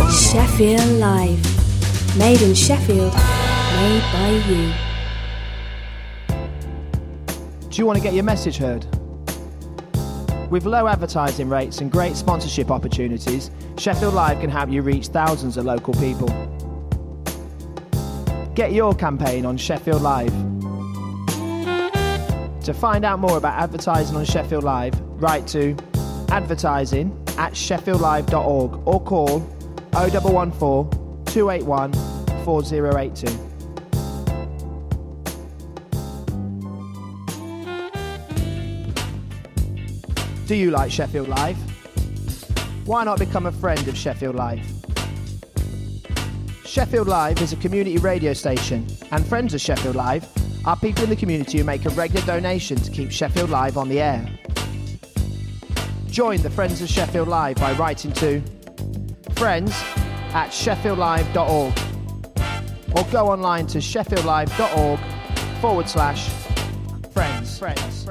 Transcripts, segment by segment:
Sheffield Live. Made in Sheffield, made by you. Do you want to get your message heard? With low advertising rates and great sponsorship opportunities, Sheffield Live can help you reach thousands of local people. Get your campaign on Sheffield Live. To find out more about advertising on Sheffield Live, write to advertising@sheffieldlive.org or call 0114 281 4082. Do you like Sheffield Live? Why not become a friend of Sheffield Live? Sheffield Live is a community radio station, and friends of Sheffield Live are people in the community who make a regular donation to keep Sheffield Live on the air. Join the Friends of Sheffield Live by writing to friends@sheffieldlive.org or go online to sheffieldlive.org/friends.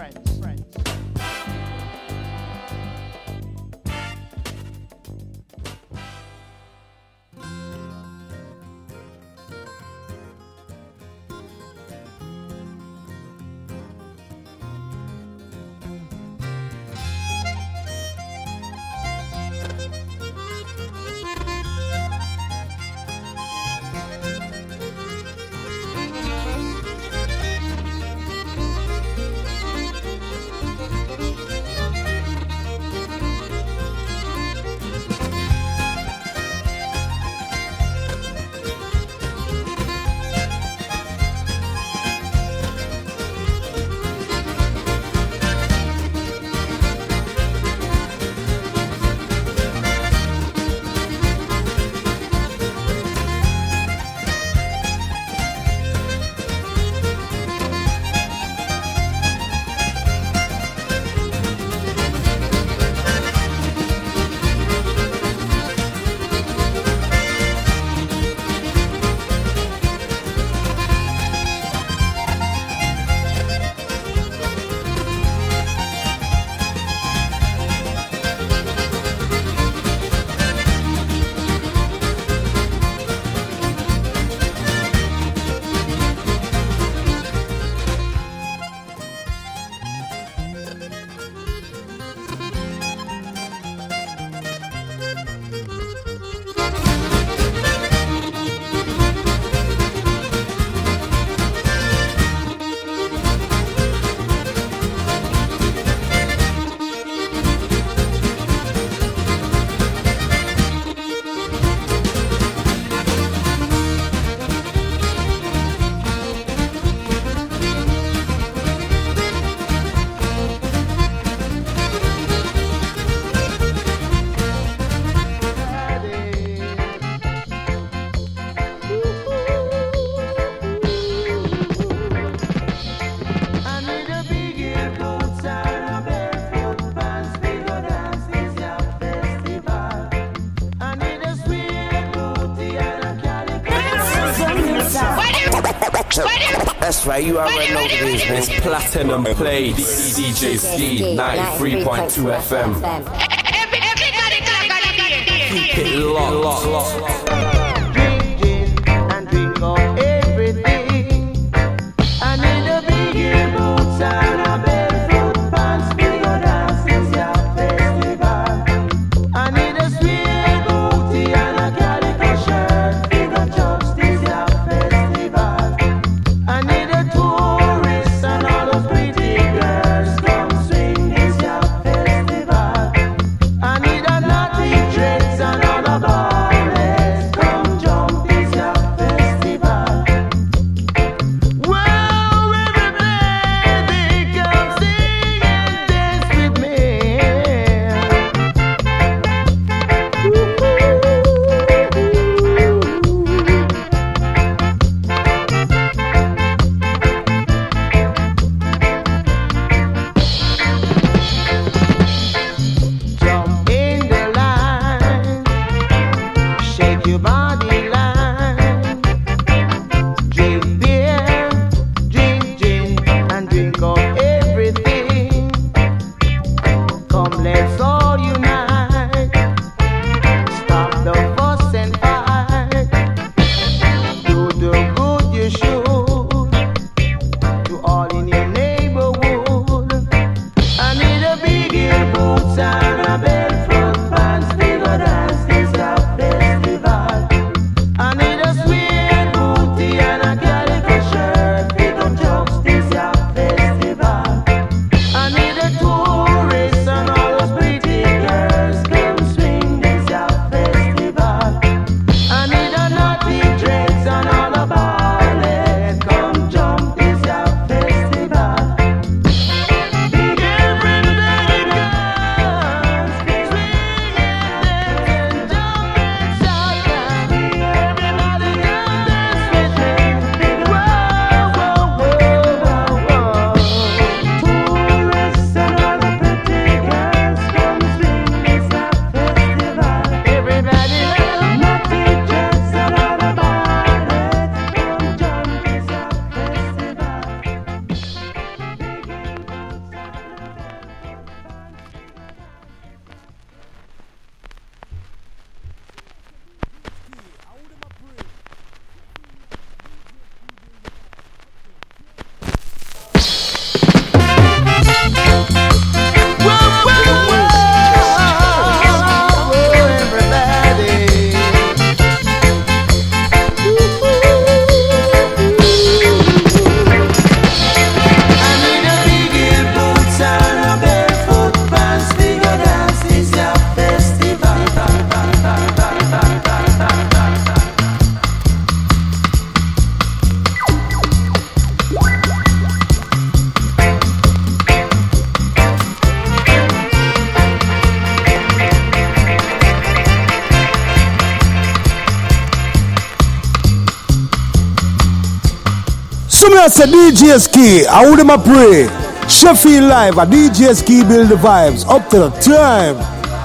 That's right, you already know what it is, man. Platinum Play, DJ Ski, 93.2 FM. Keep it locked. I need a naughty dress and all the ballets. So me I say DJ Ski, I would them a pray. Sheffield Live, a DJ Ski build the vibes up to the time.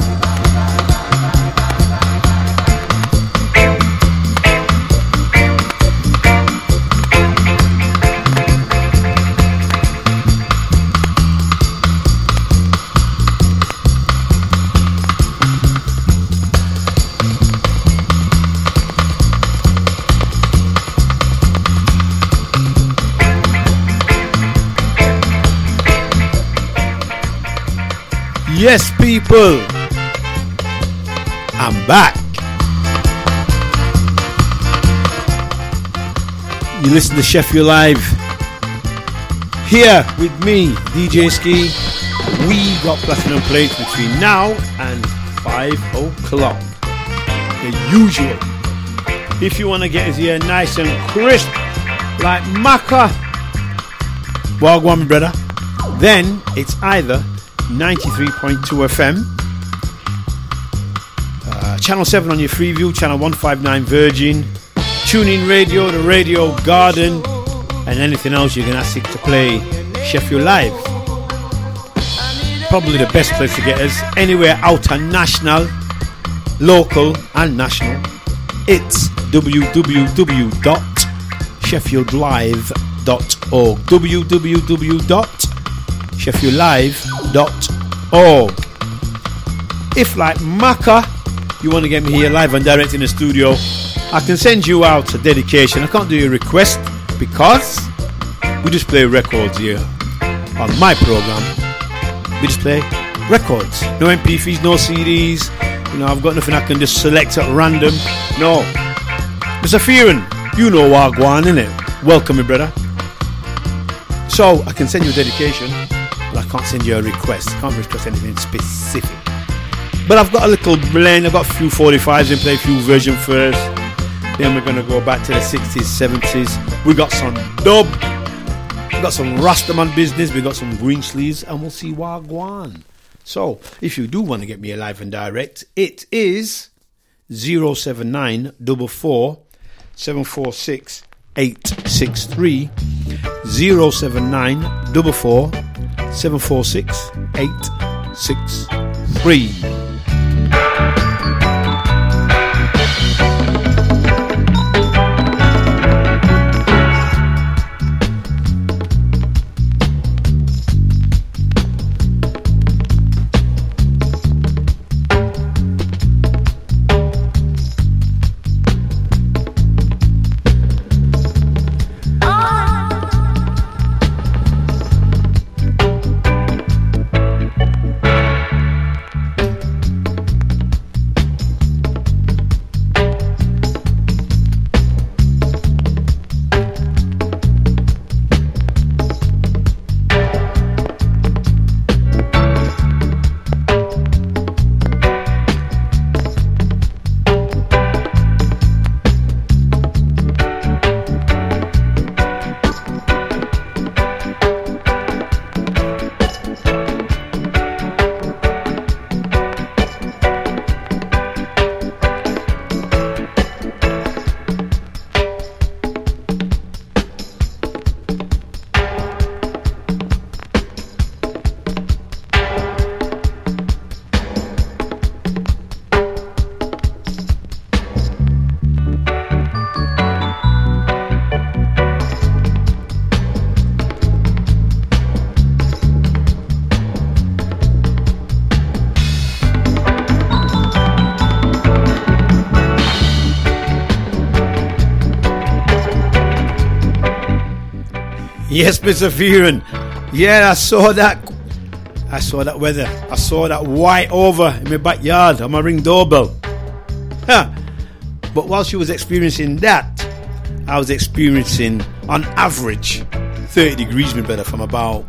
Yes, people, I'm back. You listen to Sheffield Live here with me, DJ Ski. We got platinum plates between now and 5 o'clock. The usual. If you want to get us here nice and crisp, like Macca, Wagwan, brother, then it's either 93.2 FM, Channel 7 on your Freeview, Channel 159 Virgin, TuneIn Radio, the Radio Garden, and anything else you can ask it to play Sheffield Live. Probably the best place to get us anywhere outer national, local and national. It's www.sheffieldlive.org www.sheffieldlive.org. If like Macca you want to get me here live and direct in the studio, I can send you out a dedication. I can't do a request because we just play records here on my program. We just play records, no MP3s, no CDs. You know, I've got nothing I can just select at random. No, Mr. Fearon, you know Wagwan, innit? Welcome, my brother. So I can send you a dedication, but I can't send you a request. I can't request anything specific. But I've got a little blend. I've got a few 45s and play a few version first. Then we're going to go back to the 60s, 70s. We got some dub. We got some Rastaman business. We got some green sleeves, and we'll see Wagwan. So if you do want to get me live and direct, it is 07944 746 863 07944 746 863. Yes, Mr. Fearon. Yeah, I saw that weather. I saw that white over in my backyard on my Ring doorbell. Huh. But while she was experiencing that, I was experiencing, on average, 30 degrees, my brother, from about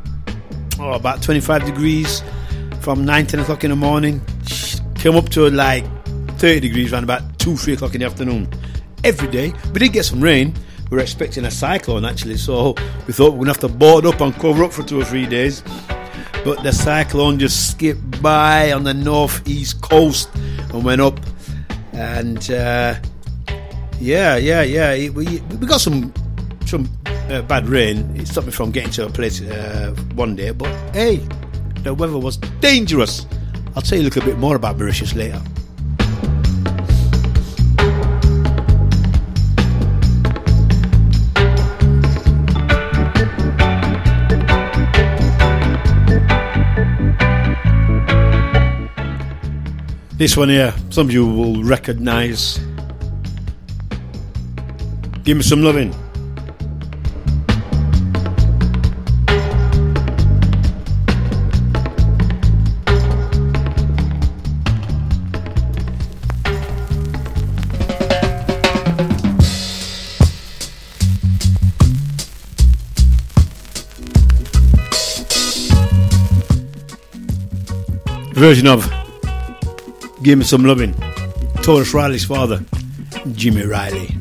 25 degrees from 9, 10 o'clock in the morning. Came up to like 30 degrees around about 2, 3 o'clock in the afternoon. Every day. We did get some rain. We were expecting a cyclone, actually, so we thought we were going to have to board up and cover up for 2 or 3 days. But the cyclone just skipped by on the northeast coast and went up. And, we got some bad rain. It stopped me from getting to a place one day. But hey, the weather was dangerous. I'll tell you a little bit more about Mauritius later. This one here, some of you will recognise. Give me some loving. Version of Give Me Some Loving, Taurus Riley's father, Jimmy Riley.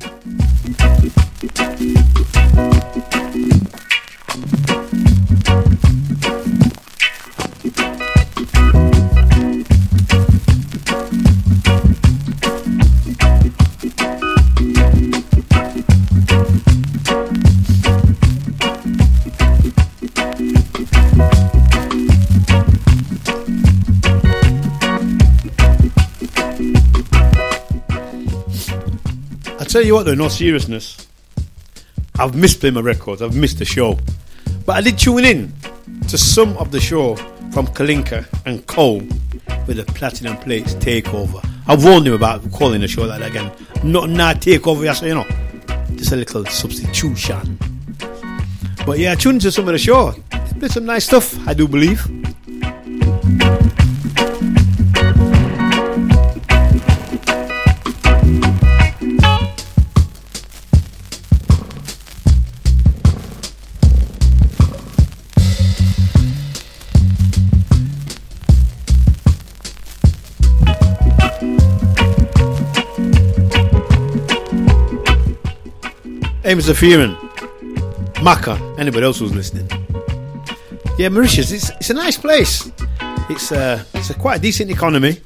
Tell you what though, no seriousness, I've missed playing my records, I've missed the show, but I did tune in to some of the show from Kalinka and Cole with the Platinum Plates Takeover. I warned him about calling the show like that again. Not takeover, yes, you know, just a little substitution. But yeah, I tuned into some of the show. It's been some nice stuff, I do believe. Hey, Mr. Fearon, Maka, anybody else who's listening. Yeah, Mauritius, it's a nice place. It's a quite decent economy.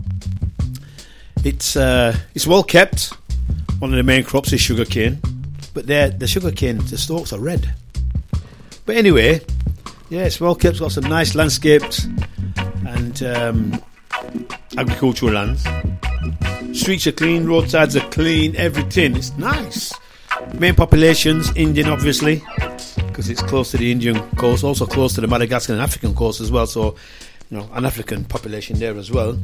It's well kept. One of the main crops is sugarcane, but the sugarcane, the stalks are red. But anyway, yeah, it's well kept. It's got some nice landscapes and agricultural lands. Streets are clean, roadsides are clean, everything. It's nice. Main populations, Indian obviously, because it's close to the Indian coast, also close to the Madagascar and African coast as well, so you know, an African population there as well.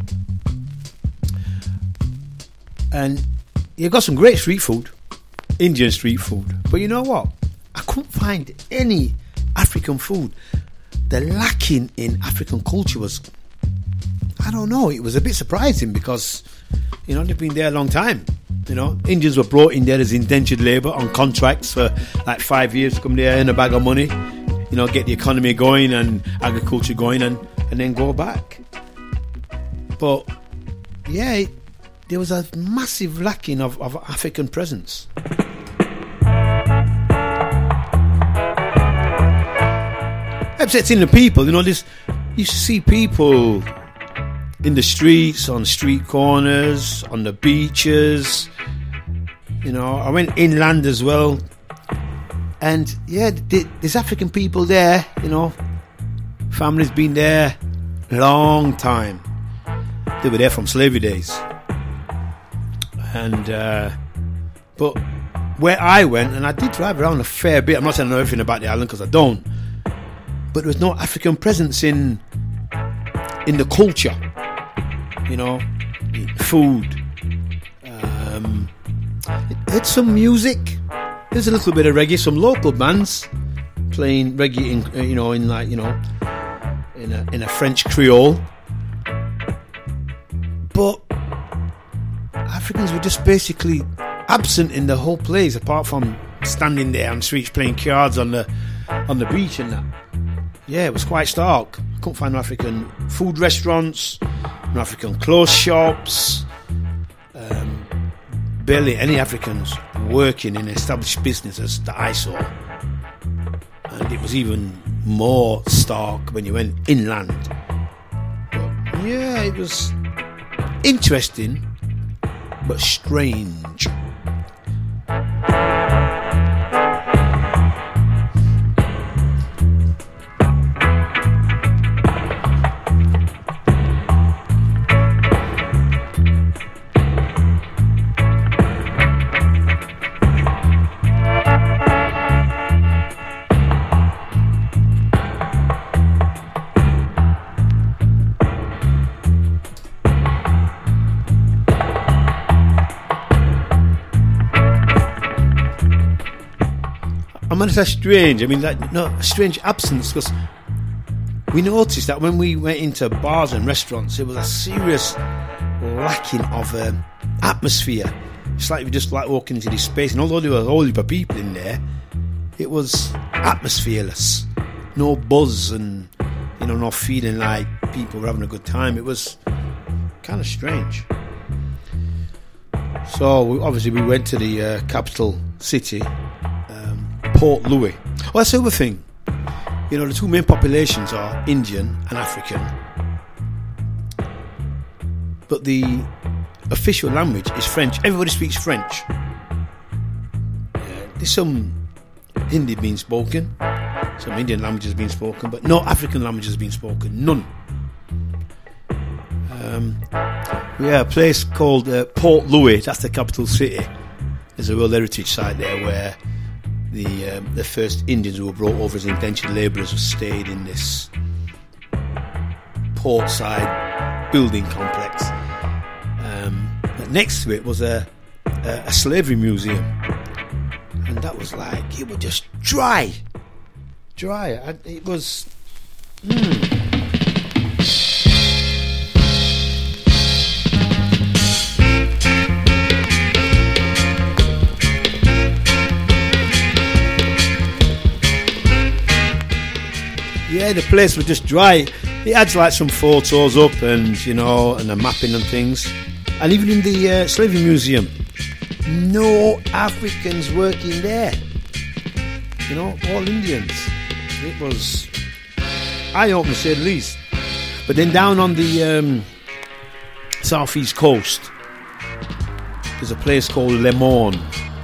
And you've got some great street food, Indian street food, but you know what, I couldn't find any African food. The lacking in African culture was, I don't know, it was a bit surprising because, you know, they've been there a long time. You know, Indians were brought in there as indentured labour on contracts for like 5 years to come there, earn a bag of money, you know, get the economy going and agriculture going and then go back. But yeah, there was a massive lacking of African presence. Upsetting the people, you know, you used to see people in the streets, on street corners, on the beaches. You know, I went inland as well. And yeah, there's African people there, you know. Families been there a long time. They were there from slavery days. And, but where I went, and I did drive around a fair bit. I'm not saying I know everything about the island because I don't. But there was no African presence in the culture. You know, food. It's some music. There's a little bit of reggae. Some local bands playing reggae in a French Creole. But Africans were just basically absent in the whole place, apart from standing there on the streets playing cards on the beach and that. Yeah, it was quite stark. I couldn't find no African food restaurants, no African clothes shops, barely any Africans working in established businesses that I saw. And it was even more stark when you went inland. But yeah, it was interesting, but strange. mean, it's strange. I mean, a strange absence, because we noticed that when we went into bars and restaurants, there was a serious lacking of atmosphere. It's like we just like walking into this space, and although there were a whole heap of people in there, it was atmosphereless. No buzz and, no feeling like people were having a good time. It was kind of strange. So we went to the capital city, Port Louis. Well, that's the other thing. The two main populations are Indian and African. But the official language is French. Everybody speaks French. There's some Hindi being spoken, some Indian languages being spoken, but no African languages being spoken. None. We have a place called Port Louis. That's the capital city. There's a World Heritage Site there where the first Indians who were brought over as indentured labourers stayed in this portside building complex. But next to it was a slavery museum, and that was like, it was just dry. It was. Yeah, the place was just dry. It had like some photos up and, and a mapping and things. And even in the slavery museum, no Africans working there. All Indians. It was eye-opening, to say the least. But then down on the southeast coast, there's a place called Le Morne.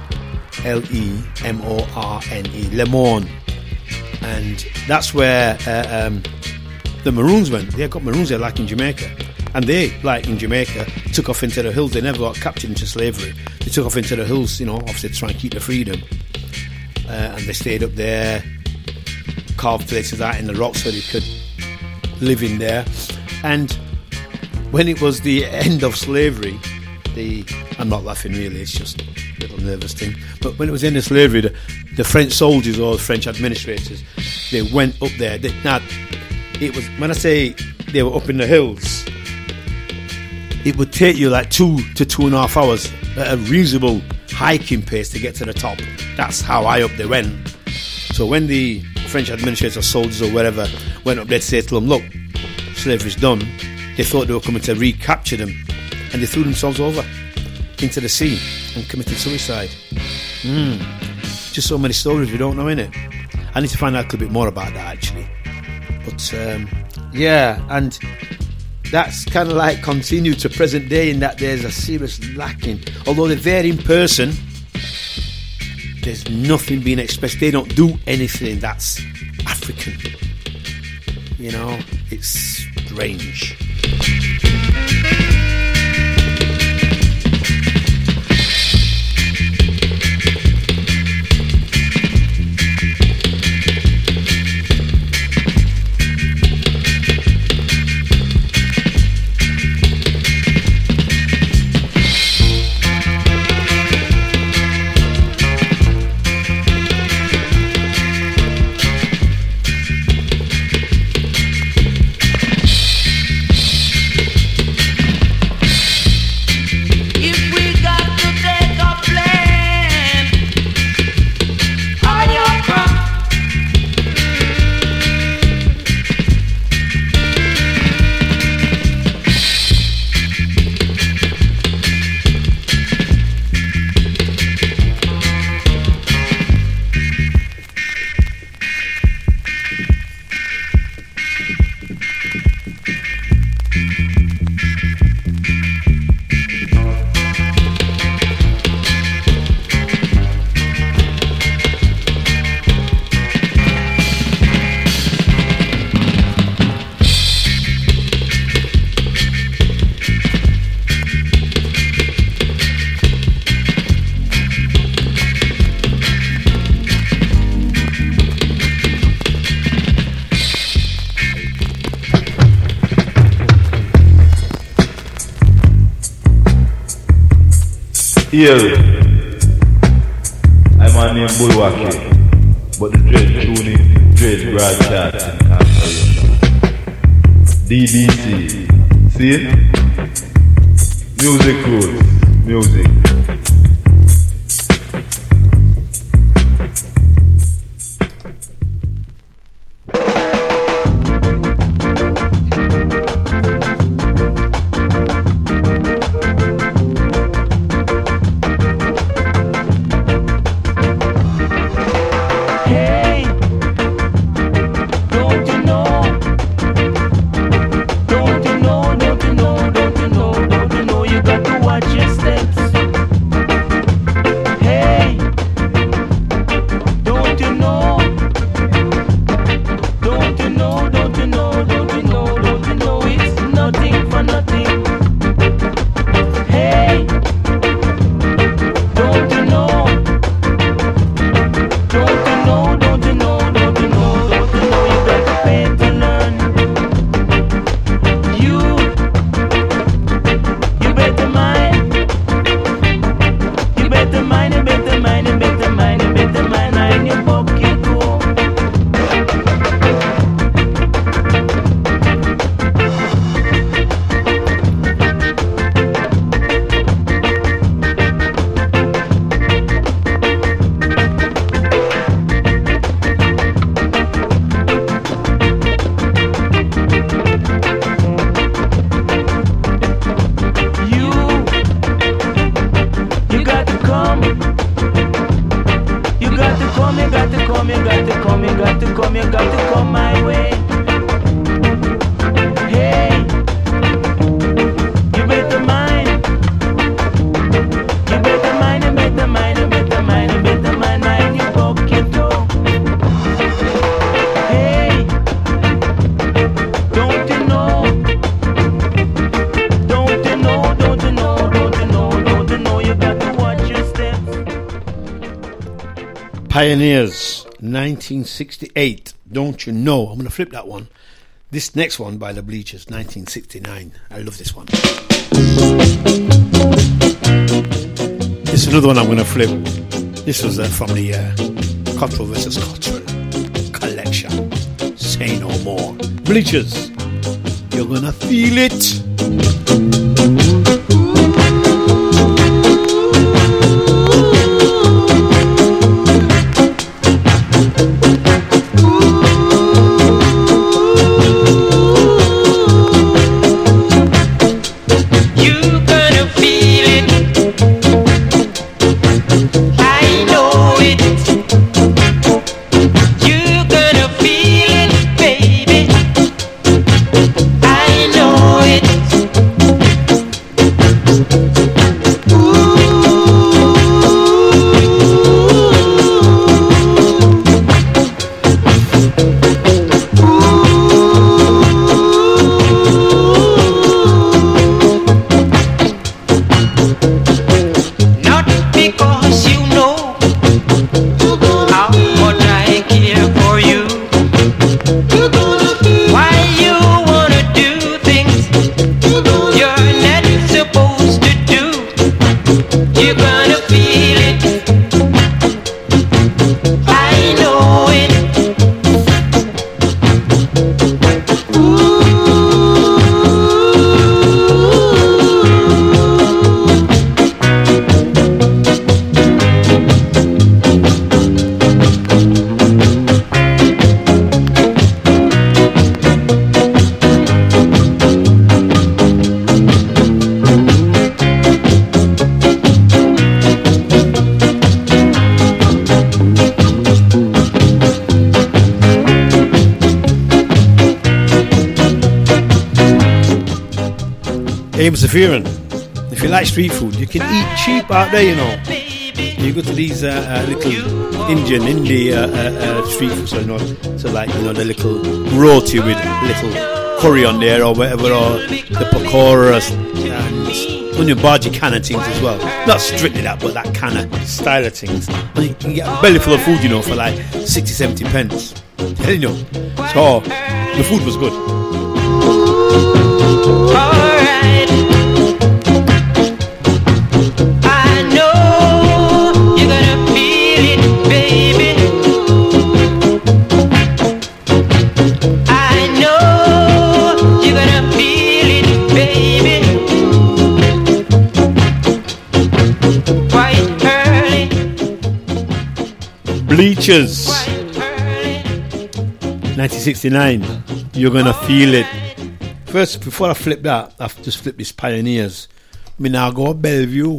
Lemorne. Le Morne. And that's where the Maroons went. They got Maroons there, like in Jamaica. And they, like in Jamaica, took off into the hills. They never got captured into slavery. They took off into the hills, obviously to try and keep their freedom. And they stayed up there, carved places out in the rocks so they could live in there. And when it was the end of slavery, I'm not laughing really, it's just a little nervous thing. But when it was the end of slavery, the French soldiers or the French administrators, they went up there. It was, when I say they were up in the hills, it would take you like 2 to 2.5 hours at a reasonable hiking pace to get to the top. That's how high up they went. So when the French administrators or soldiers or whatever went up there to say to them, look, slavery's done, they thought they were coming to recapture them, and they threw themselves over into the sea and committed suicide. Just so many stories we don't know, innit? I need to find out a little bit more about that, actually. But and that's kind of like continued to present day, in that there's a serious lacking. Although they're there in person, there's nothing being expressed. They don't do anything that's African. It's strange. Here, I'm a name Bulwaki. but the dread tuning, dread broadcasting. DBC, see it? Music rules, music. Pioneers, 1968. Don't you know? I'm going to flip that one. This next one by the Bleachers, 1969. I love this one. This is another one I'm going to flip. This was from the Cottrell vs. Cottrell collection. Say no more. Bleachers, you're going to feel it. If you like street food, you can eat cheap out there, you know. You go to these little indie street food, so like, you know, the little roti with little curry on there or whatever, or the pakoras and onion bhaji kind of things as well. Not strictly that, but that kind of style of things. And you can get a belly full of food, you know, for like 60-70 pence. You know, so the food was good. Alright, I know you're gonna feel it, baby. Bleachers. 1969. You're gonna feel it. First, before I flip that, I've just flipped this Pioneers. Me now go Bellevue.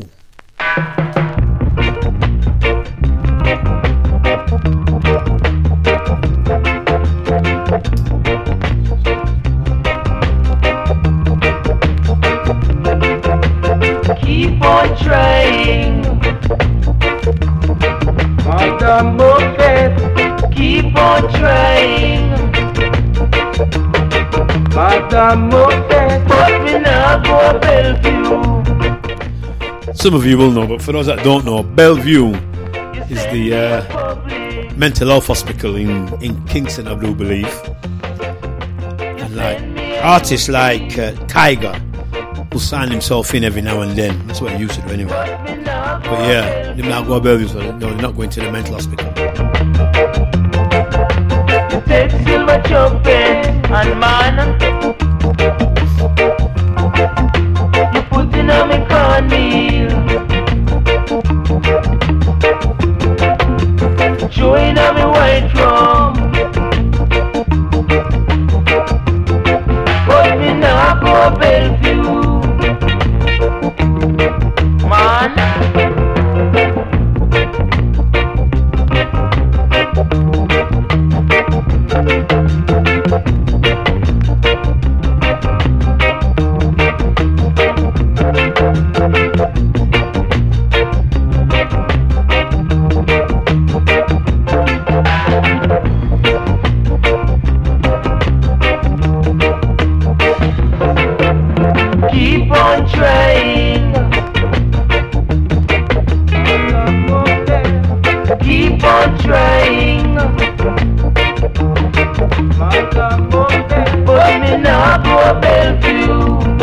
Keep on trying, Madam Buffett. Keep on trying, Madam Buffett. But we now go Bellevue. Some of you will know, but for those that don't know, Bellevue is the mental health hospital in Kingston, I do believe. And like artists like Tiger will sign himself in every now and then. That's what he used to do anyway. But yeah, they now go to Bellevue, so no, they're not going to the mental hospital. You take silver trumpet and man, you put in a me cornmeal, join a me white rum, but me now go Bellevue, man. Keep on trying, keep on trying, but me now go Bellevue.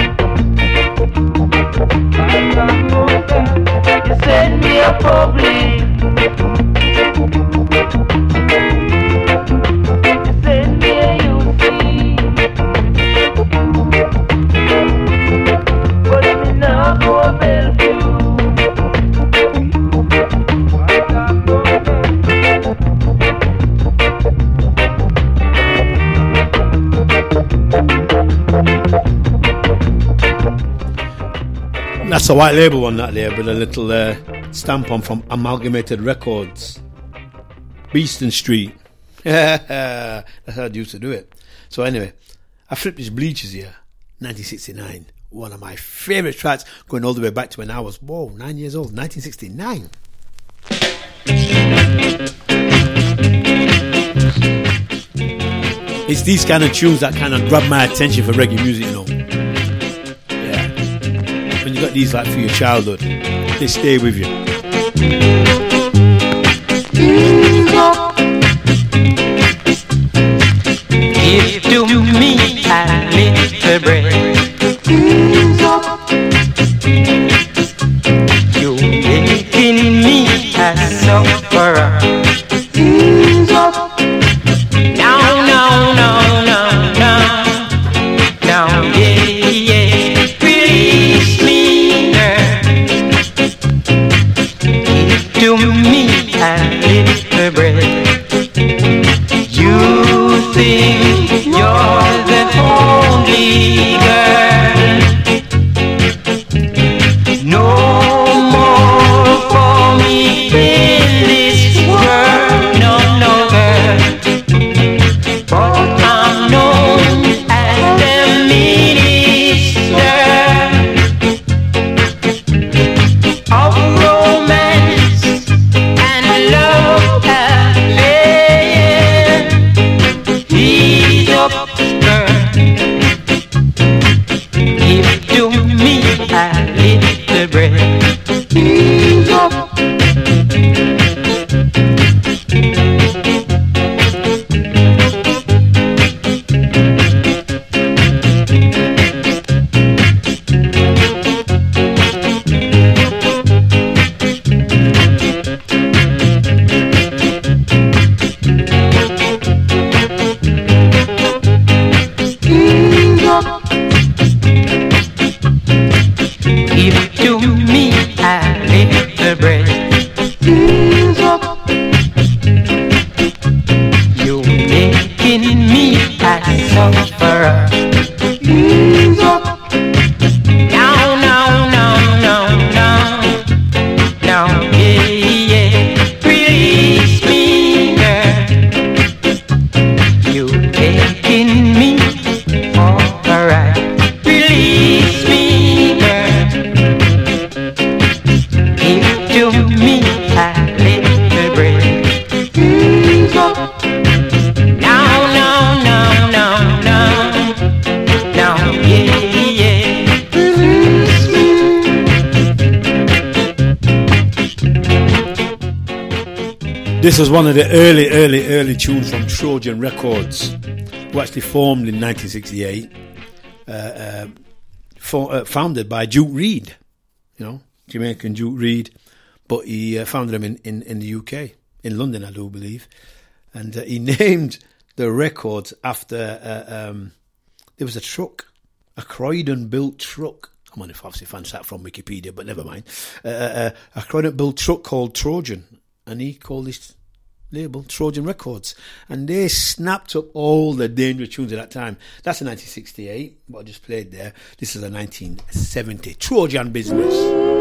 You send me a public, you send me a UC, but me now go Bellevue. That's a white label on that there, with a little stamp on from Amalgamated Records. Beeston Street. That's how I used to do it. So anyway, I flipped these Bleachers here. 1969. One of my favourite tracks, going all the way back to when I was 9 years old. 1969. It's these kind of tunes that kind of grab my attention for reggae music, you know. Yeah. When you got these like for your childhood, they stay with you. Give to me a little bread. You're making me a sufferer. Give to me a little bread. No, no, no, no, no, no, yeah, This was one of the early tunes from Trojan Records, who actually formed in 1968, founded by Duke Reid, Jamaican Duke Reid, but he founded them in the UK, in London, I do believe, and he named the records after there was a truck, a Croydon-built truck. I'm on if obviously found that from Wikipedia, but never mind. A Croydon-built truck called Trojan, and he called this label Trojan Records, and they snapped up all the dangerous tunes at that time. That's in 1968, what I just played there. This is a 1970 Trojan Business.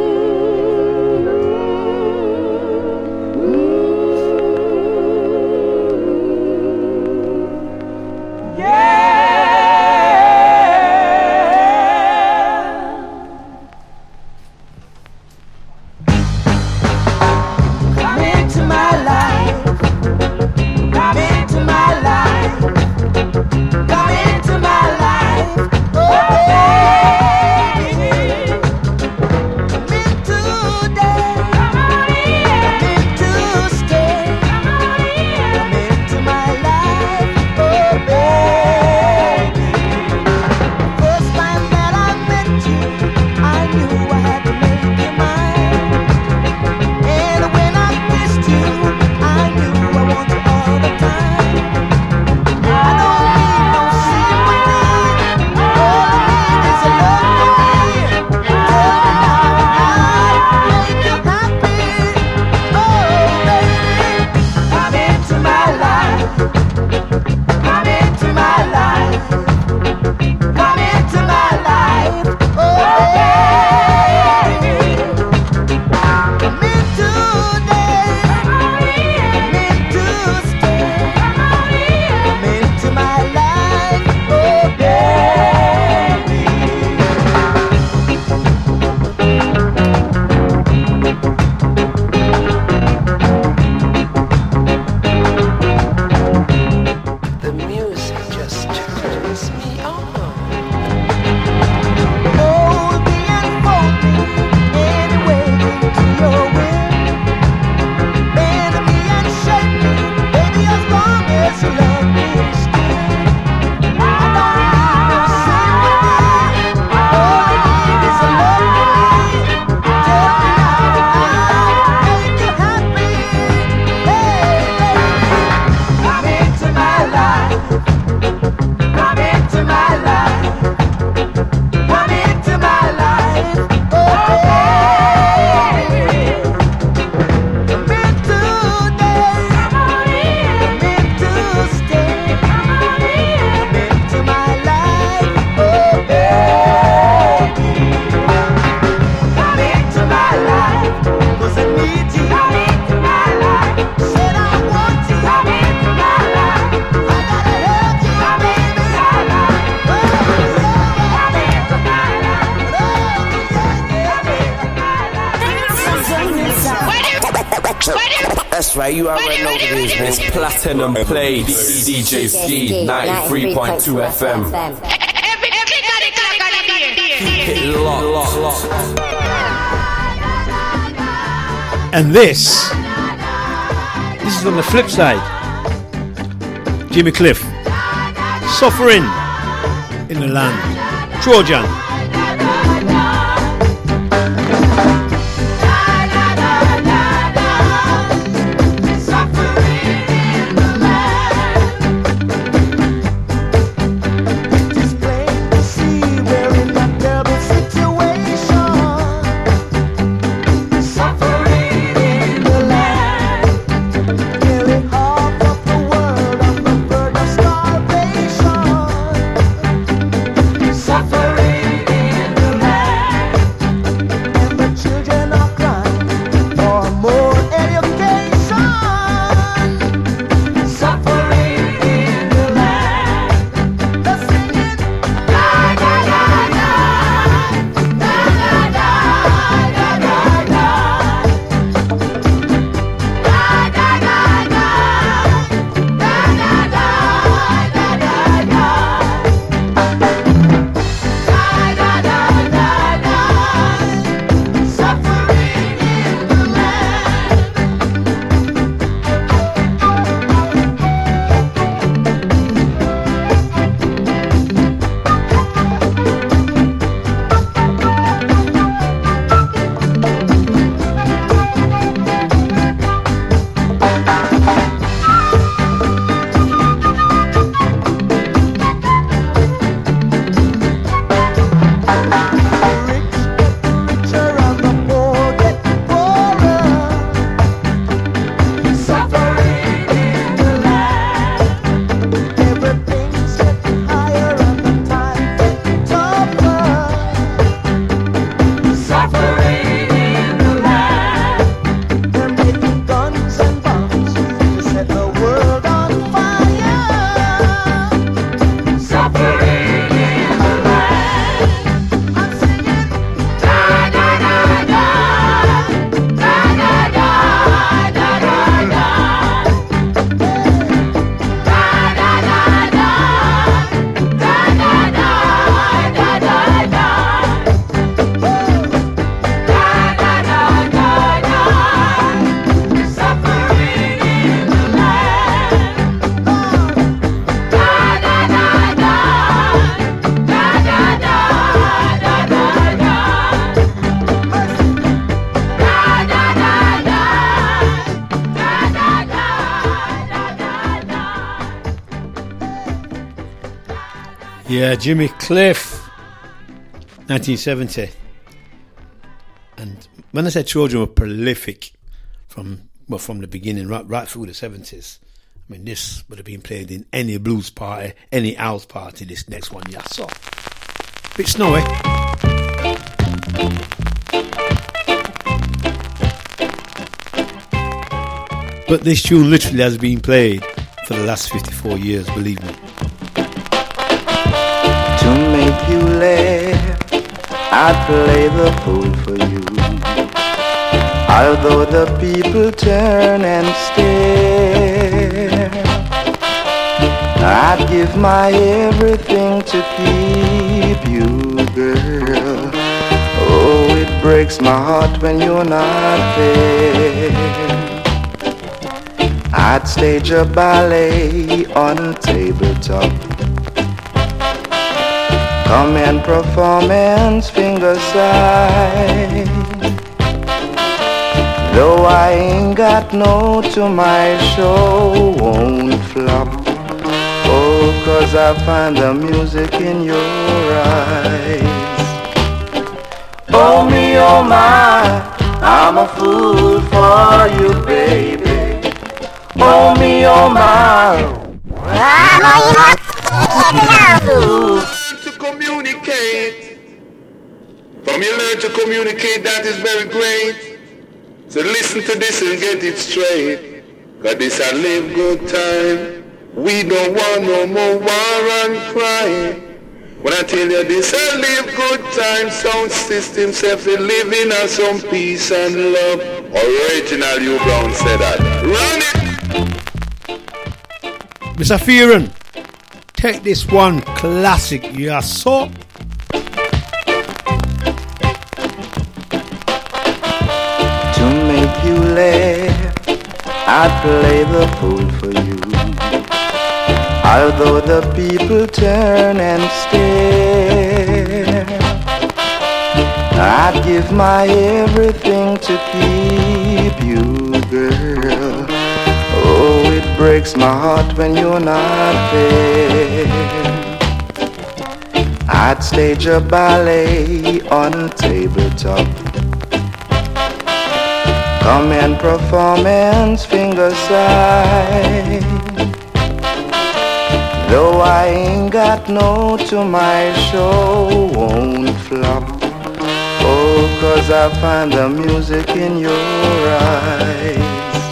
That's right, you already know what it is, man. It's Platinum Plates, DJ Ski, 93.2 FM. Keep it locked. And this is on the flip side. Jimmy Cliff, Suffering in the Land, Trojan. Suffering Yeah, Jimmy Cliff, 1970. And when I said children were prolific from the beginning, right through the 70s, I mean, this would have been played in any blues party, any house party, this next one, yeah, so. Bit snowy. But this tune literally has been played for the last 54 years, believe me. To make you laugh, I'd play the fool for you. Although the people turn and stare, I'd give my everything to keep you, girl. Oh, it breaks my heart when you're not there. I'd stage a ballet on tabletop. Come and performance finger side. Though I ain't got no to my show won't flop. Oh, 'cause I find the music in your eyes. Oh me, oh my, I'm a fool for you, baby. Oh me, oh my, to communicate. From you learn to communicate, that is very great. So listen to this and get it straight. 'Cause this a live good time. We don't want no more war and crime. When I tell you this a live good time, sound system self living on some peace and love. Original you Brown said that. Run it! Mr. Fearon, take this one classic, yeah, so. To make you laugh, I'd play the fool for you. Although the people turn and stare, I'd give my everything to keep you, girl. Oh, it breaks my heart when you're not there. I'd stage a ballet on tabletop. Come and performance finger side. Though I ain't got no to my show won't flop. Oh, 'cause I find the music in your eyes.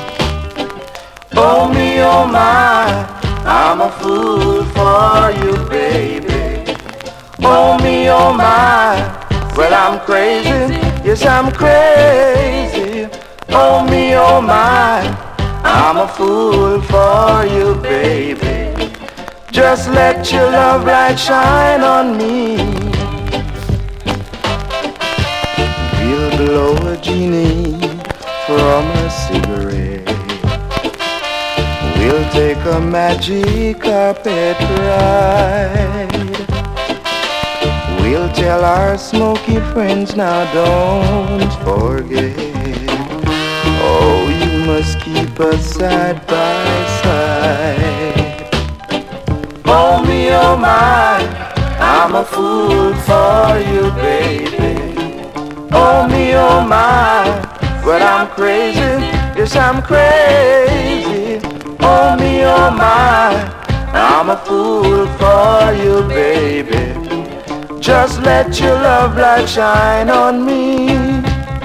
Oh me, oh my, I'm a fool for you, baby. Oh me, oh my, well I'm crazy, yes I'm crazy. Oh me, oh my, I'm a fool for you, baby. Just let your love light shine on me. We'll blow a genie from a cigarette. We'll take a magic carpet ride. We'll tell our smoky friends now don't forget. Oh, you must keep us side by side. Oh me, oh my, I'm a fool for you, baby. Oh me, oh my, well I'm crazy, yes I'm crazy. Oh me, oh my, I'm a fool for you, baby. Just let your love light shine on me.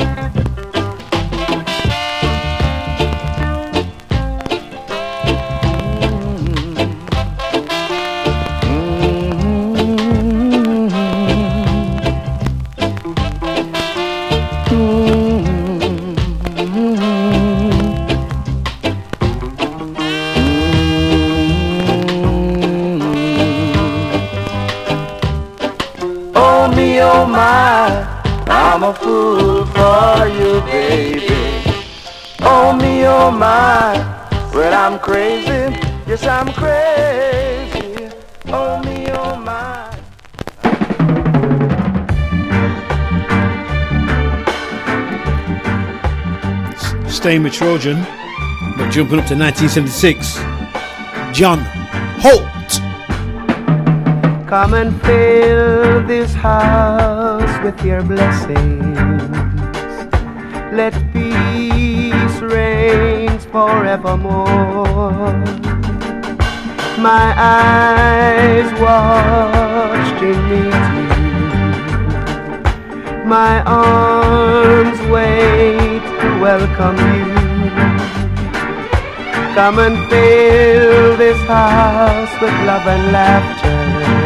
Oh my, I'm a fool for you, baby. Oh me, oh my, well I'm crazy, yes I'm crazy. Oh me, oh my. Staying with Trojan, but jumping up to 1976, John Holt. Come and fill this house with your blessings. Let peace reign forevermore. My eyes watch to meet you. My arms wait to welcome you. Come and fill this house with love and laughter.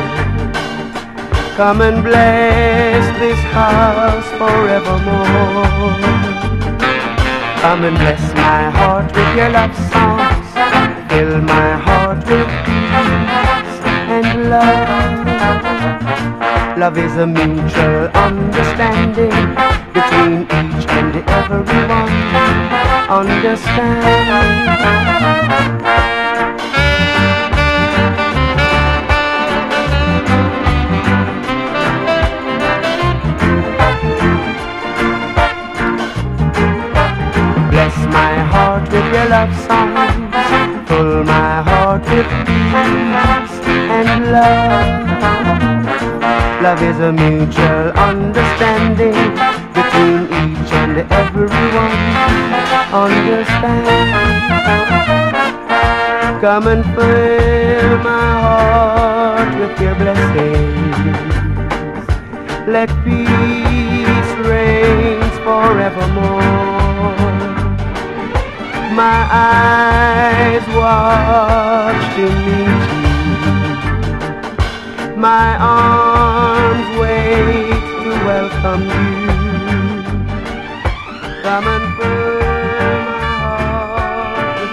Come and bless this house forevermore. Come and bless my heart with your love songs. Fill my heart with peace and love. Love is a mutual understanding between each and everyone. Understand? Bless my heart with your love songs. Fill my heart with peace and love. Love is a mutual understanding between each and everyone. Understand? Come and fill my heart with your blessings. Let peace reign forevermore. My eyes watch to meet you. My arms wait to welcome you. Come and fill my heart with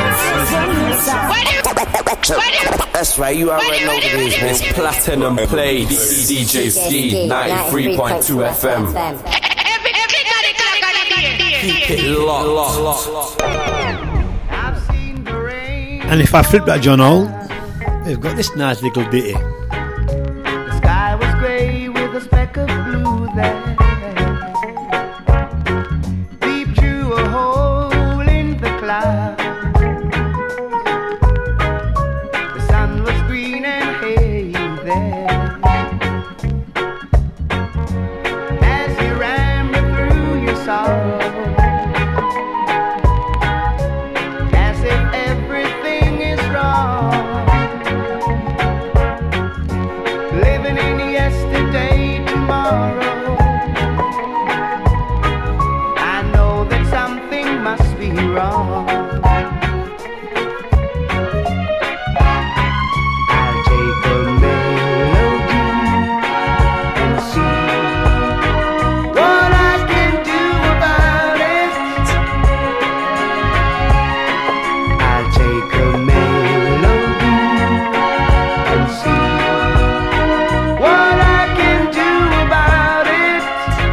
your That's right, you already know what it is, man. It's Platinum Play, DJ Ski, 93.2 FM. Keep it locked. And if I flip that John Hall, they've got this nice little ditty. The sky was grey with a speck of blue there. Deep through a hole in the cloud. The sun was green and hay there. As you rambled through your sorrow, as if everything is wrong. Living in yesterday, tomorrow. I know that something must be wrong. I'll take a melody and see what I can do about it. I'll take a melody and see what I can do about it.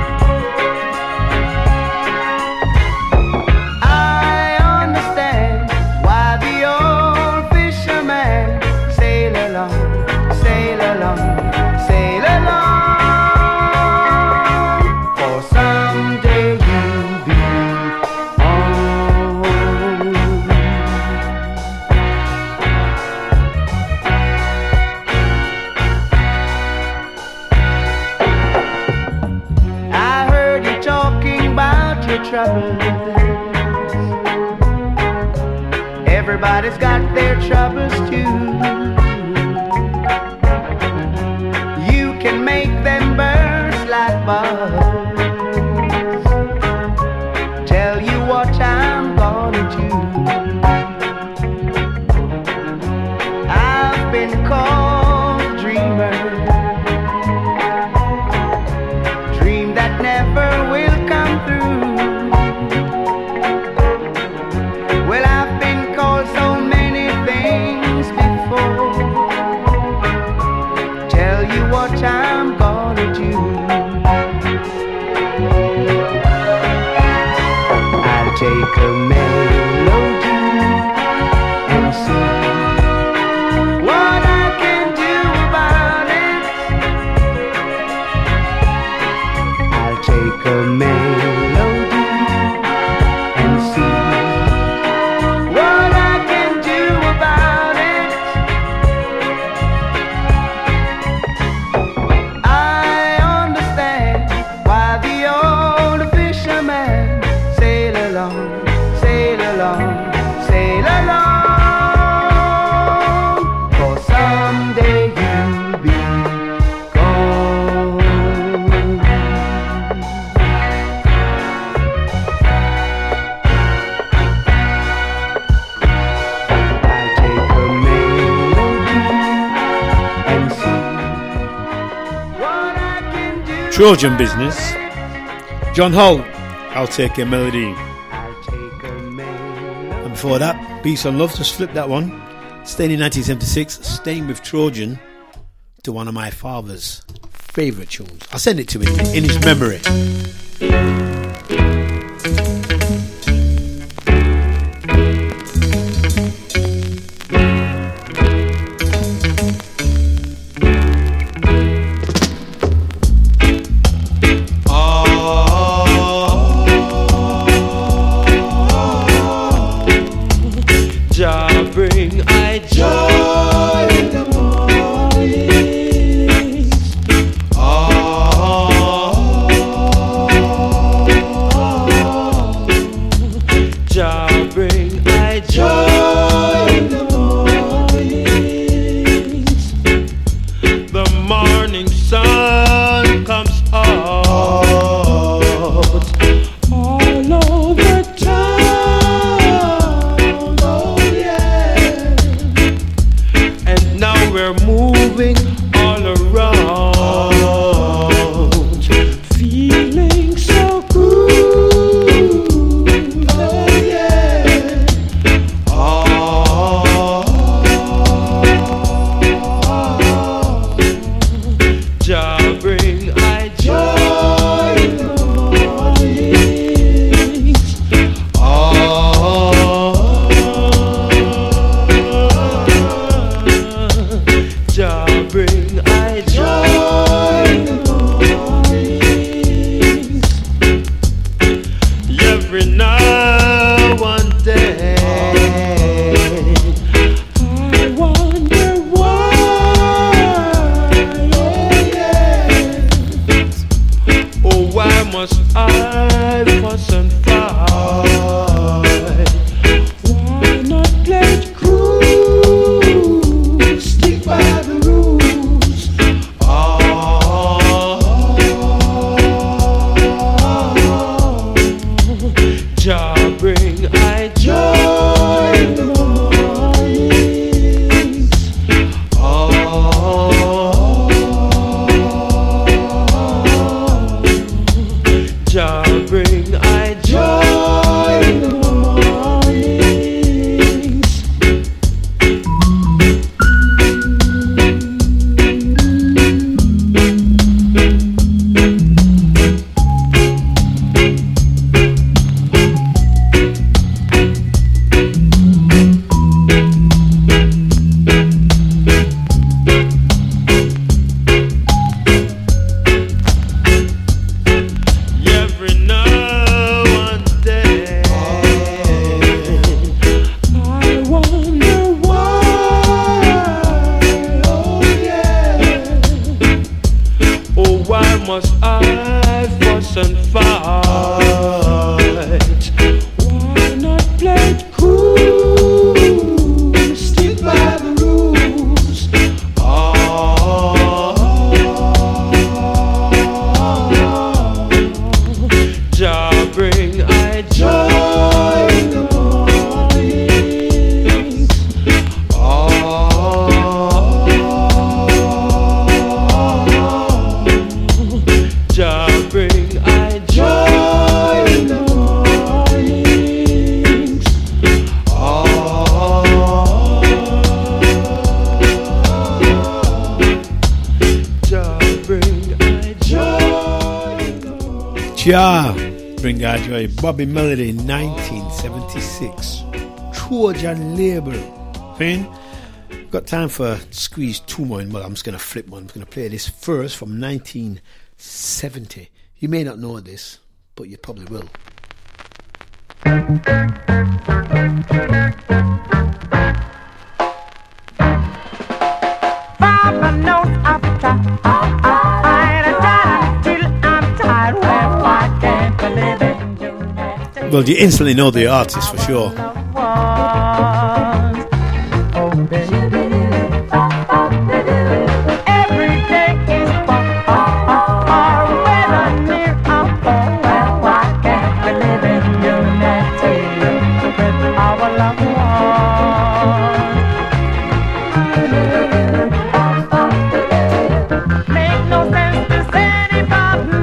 I understand why the old fisherman sail along, sail along, sail along. For someday you'll be home. I heard you talking about your troubles. Everybody's got their troubles too. You can make them burst like bubbles. Tell you what I'm gonna do. I've been called dreamer. Dream that never will come through. Well, I've been called so many things before. Tell you what I'm gonna do. I'll take a melody and see what I can do about it. I'll take a melody and see what I can do about it. Trojan business. John Holt, I'll Take a Melody. And before that, Peace and Love, just flip that one. Staying in 1976, staying with Trojan to one of my father's favourite tunes. I'll send it to him in his memory. Bring our joy. Bobby Melody, 1976. Trojan label. Fine? Got time for squeeze two more in. Well, I'm just going to flip one. I'm going to play this first from 1970. You may not know this, but you probably will. Papa knows I've tried. Well, you instantly know the artist for sure. Every day is far, whether near or far. Why can't we live in unity with our loved ones? Make no sense to say about me.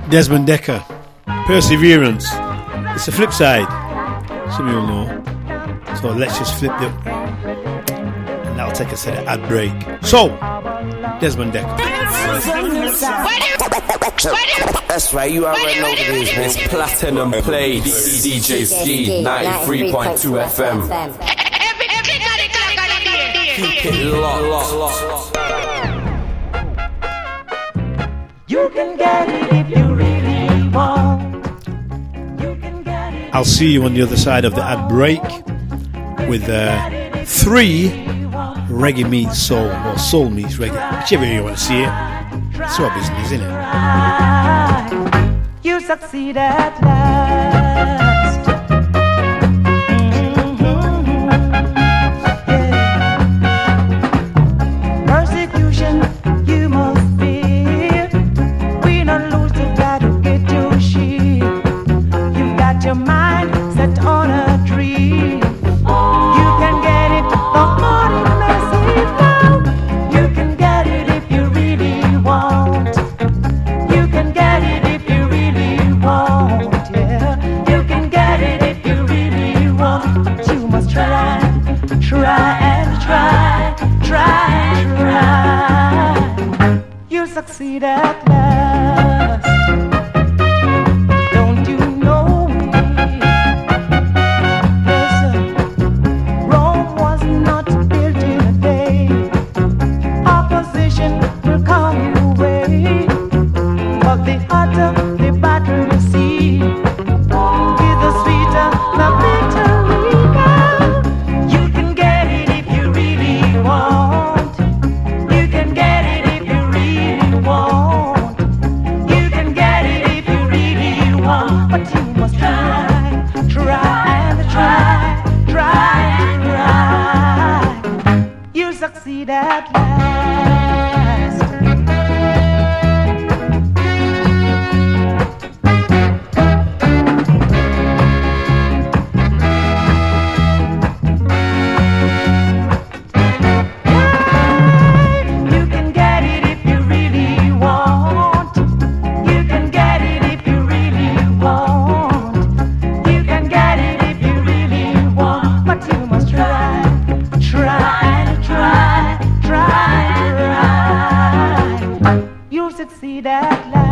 Desmond Dekker, Perseverance. It's the flip side. Some of you will know. So let's just flip it. And that'll take us to the ad break. So, Desmond Dekker. That's right, you already know what it is, man. It's Platinum Play, DJ Ski, 93.2 FM. Keep it locked. You can get it if you really want. I'll see you on the other side of the ad break with 3 reggae meets soul, or soul meets reggae, whichever you want to see it. It's our business, isn't it? You succeed at last. Yeah. Persecution you must fear. We don't lose the guy to get your shit. You got your mind set on a dream. You can get it the morning message now. You can get it if you really want. You can get it if you really want, yeah. You can get it if you really want. But you must try and try. You'll succeed at last. Don't you know it? Listen, Rome was not built in a day. Opposition will come your way. But the hotter the battle you see, the sweeter the victory. You can get it if you really want. You can get it if you really want. You can get it if you really want. But you must try. You'll succeed at last. You can get it if you really want. You can get it if you really want. You can get it if you really want. But you must try. You'll succeed at last.